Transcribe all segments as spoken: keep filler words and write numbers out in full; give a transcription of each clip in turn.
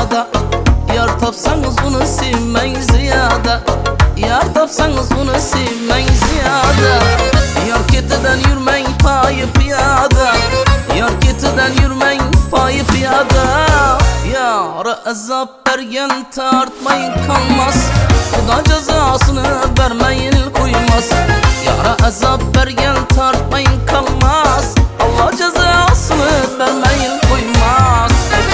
ziyade. Yar tapsanız onu sevmeyin ziyade. Yar tapsanız onu sevmeyin ziyade. Yar ketinden yürmeyin payı piyade. Yar ketinden yürmeyin payı piyade. Yara azap bergen tartmayın kalmaz. Xuda cezasını vermeyin koymaz. Yara azap bergen tartmayın kalmaz. Allah cezasını vermeyin koymaz.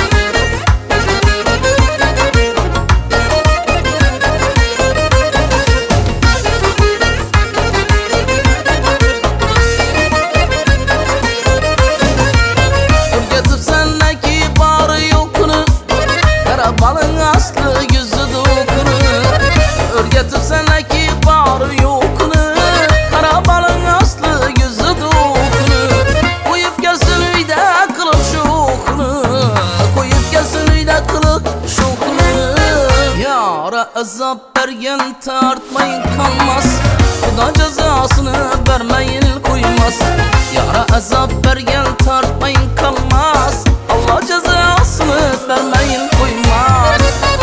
Örgetip sendeki barı yokunu, kara balın aslı yüzü dokunu. Örgetip sendeki barı yokunu, kara balın aslı yüzü dokunu. Koyup gelsin uyda kılıp şokunu, koyup gelsin uyda kılıp şokunu. Yara azap bergen tartmayın kalmaz. Xuda cezasını vermeyin koymaz. Yara azap bergen tartmayın kalmaz. Allah cezasını vermeyin koymaz.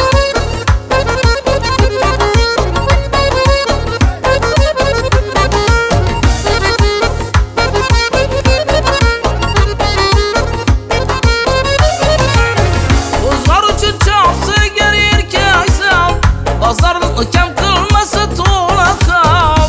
Bozlar için çapsı gelir ki aysam, bazarlıklı kem kılması tuğla kap.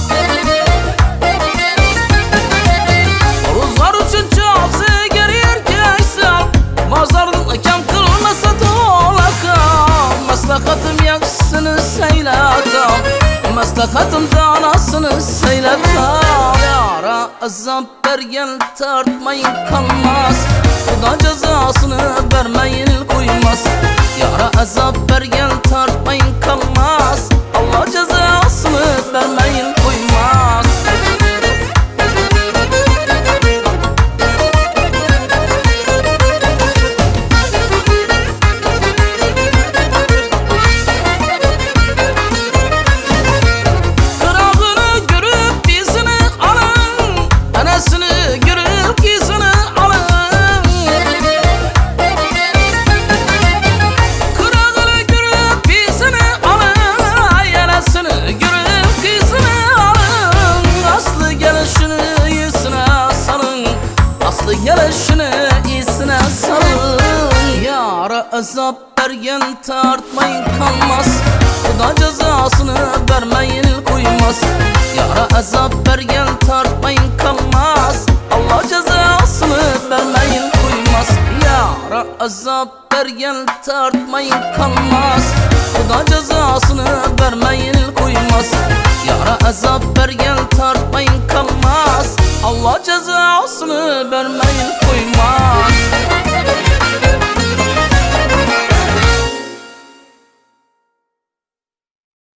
Bozlar için çapsı gelir ki aysam, bazarlıklı kem kılması tuğla kap. Maslahatım yaksını seyletam, maslahatım danasını seyletam. Yara azap bergen tartmayın kalmaz. Xuda cezasını vermeyin koymaz. Yara azap bergen tartmayın kalmaz. Allah cezasını vermeyin koymaz. Kırağını görüp bizini alın, anasını görüp gizini alın. Kırağını görüp bizini alın, anasını görüp gizini alın. Aslı gelişini iyisine salın, aslı gelişini iyisine salın. Yara azap bergen tartmayın kalmaz. Xuda cezasını vermeyin koymaz. Yara azap bergen tartmayın kalmaz. Allah cezasını vermeyin koymaz. Yara azap bergen tartmayın kalmaz. Xuda cezasını vermeyin koymaz. Yara azap bergen tartmayın kalmaz. Allah cezasını vermeyin koymaz.